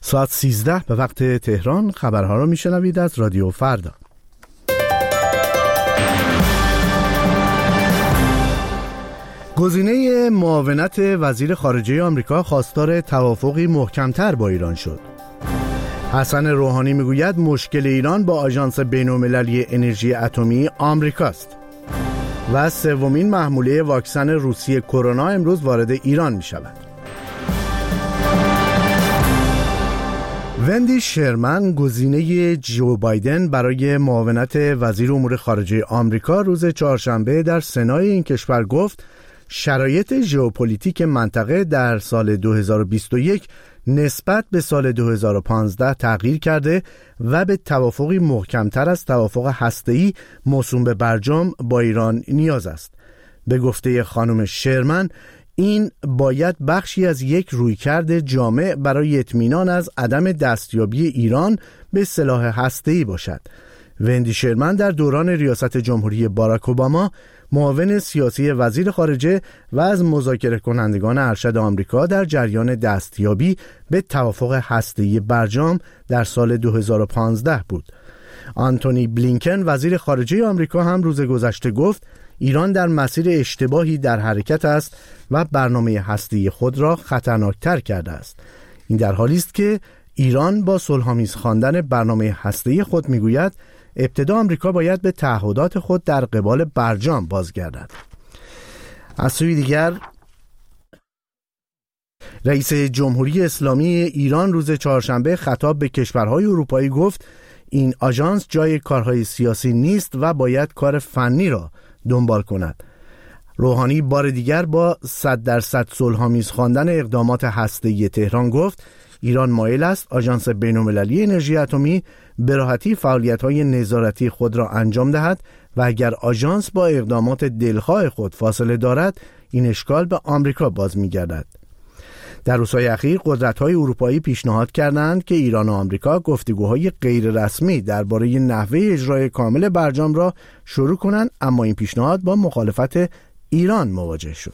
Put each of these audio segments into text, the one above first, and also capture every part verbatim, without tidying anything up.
ساعت سیزده به وقت تهران خبرها رو میشنوید از رادیو فردا. گزینه معاونت وزیر خارجه آمریکا خواستار توافقی محکمتر با ایران شد. حسن روحانی میگوید مشکل ایران با آژانس بین‌المللی انرژی اتمی آمریکاست. و سومین محموله واکسن روسی کرونا امروز وارد ایران می شود. وندی شرمن گزینه جو بایدن برای معاونت وزیر امور خارجه آمریکا روز چهارشنبه در سنای این کشور گفت شرایط ژئوپلیتیک منطقه در سال دو هزار و بیست و یک نسبت به سال دو هزار و پانزده تغییر کرده و به توافقی محکمتر از توافق هسته‌ای موسوم به برجام با ایران نیاز است. به گفته خانم شرمن این باید بخشی از یک رویکرد جامع برای اطمینان از عدم دستیابی ایران به سلاح هسته‌ای باشد. وندی شرمن در دوران ریاست جمهوری باراک اوباما معاون سیاسی وزیر خارجه و از مذاکره کنندگان ارشد آمریکا در جریان دستیابی به توافق هسته‌ای برجام در سال دو هزار و پانزده بود. آنتونی بلینکن وزیر خارجه آمریکا هم روز گذشته گفت ایران در مسیر اشتباهی در حرکت است و برنامه هسته‌ای خود را خطرناکتر کرده است. این در حالی است که ایران با صلح‌آمیز خواندن برنامه هسته‌ای خود میگوید ابتدا آمریکا باید به تعهدات خود در قبال برجام بازگردد. از سوی دیگر رئیس جمهوری اسلامی ایران روز چهارشنبه خطاب به کشورهای اروپایی گفت این آژانس جای کارهای سیاسی نیست و باید کار فنی را دنبال کند. روحانی بار دیگر با صد درصد صلح‌آمیز خواندن اقدامات هسته‌ای تهران گفت ایران مایل است آژانس بین‌المللی انرژی اتمی به راحتی فعالیت‌های نظارتی خود را انجام دهد و اگر آژانس با اقدامات دلخواه خود فاصله دارد این اشکال به آمریکا باز می‌گردد. در روزهای اخیر قدرت‌های اروپایی پیشنهاد کردند که ایران و آمریکا گفتگوهای غیر رسمی درباره نحوه اجرای کامل برجام را شروع کنند، اما این پیشنهاد با مخالفت ایران مواجه شد.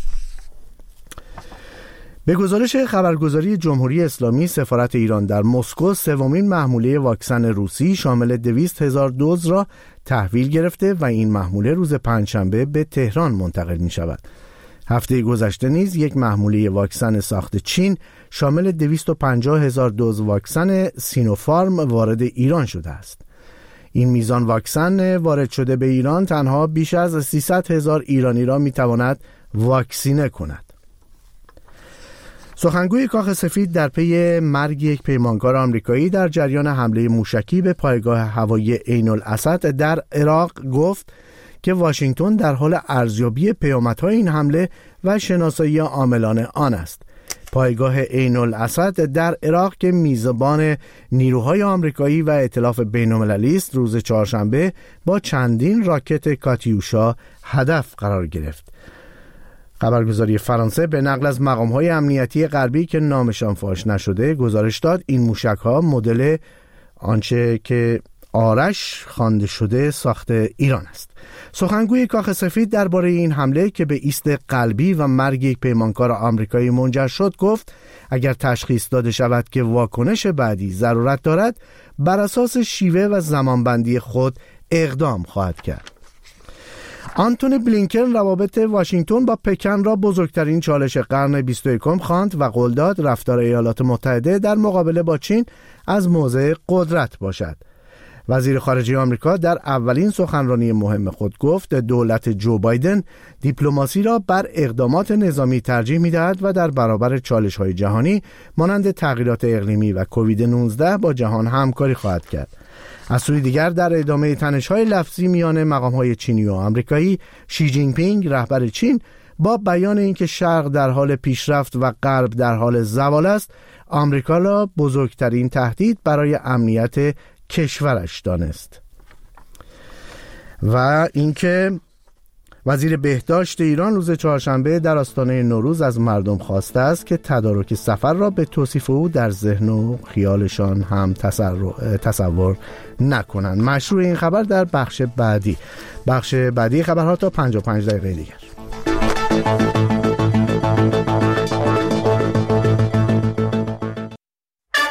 به گزارش خبرگزاری جمهوری اسلامی سفارت ایران در مسکو سومین محموله واکسن روسی شامل دویست هزار دوز را تحویل گرفته و این محموله روز پنجشنبه به تهران منتقل می شود. هفته گذشته نیز یک محموله واکسن ساخت چین شامل دویست و پنجاه هزار دوز واکسن سینوفارم وارد ایران شده است. این میزان واکسن وارد شده به ایران تنها بیش از سیصد هزار ایرانی را می تواند واکسینه کند. سخنگوی کاخ سفید در پی مرگ یک پیمانکار آمریکایی در جریان حمله موشکی به پایگاه هوایی عین الاسد در عراق گفت که واشنگتن در حال ارزیابی پیامدهای این حمله و شناسایی عاملان آن است. پایگاه عین الاسد در عراق که میزبان نیروهای آمریکایی و ائتلاف بین‌المللی است روز چهارشنبه با چندین راکت کاتیوشا هدف قرار گرفت. خبرگزاری فرانسه به نقل از مقام‌های امنیتی غربی که نامشان فاش نشده گزارش داد این موشک‌ها مدل آنچه که آرش خوانده شده ساخت ایران است. سخنگوی کاخ سفید درباره این حمله که به ایست قلبی و مرگ یک پیمانکار آمریکایی منجر شد گفت اگر تشخیص داده شود که واکنش بعدی ضرورت دارد بر اساس شیوه و زمانبندی خود اقدام خواهد کرد. آنتونی بلینکن روابط واشنگتن با پکن را بزرگترین چالش قرن بیست و یکم خواند و قول داد رفتار ایالات متحده در مقابله با چین از موضع قدرت باشد. وزیر خارجه آمریکا در اولین سخنرانی مهم خود گفت دولت جو بایدن دیپلماسی را بر اقدامات نظامی ترجیح می‌دهد و در برابر چالش‌های جهانی مانند تغییرات اقلیمی و کووید نوزده با جهان همکاری خواهد کرد. از سوی دیگر در ادامه تنش‌های لفظی میان مقام‌های چینی و آمریکایی، شی جین پینگ رهبر چین با بیان اینکه شرق در حال پیشرفت و غرب در حال زوال است، آمریکا را بزرگترین تهدید برای امنیت کشورش دانست. و اینکه وزیر بهداشت ایران روز چهارشنبه در آستانه نوروز از مردم خواسته است که تدارک سفر را به توصیف او در ذهن و خیالشان هم تصور نکنند. مشروع این خبر در بخش بعدی. بخش بعدی خبرها تا پنجاه و پنج دقیقه دیگر.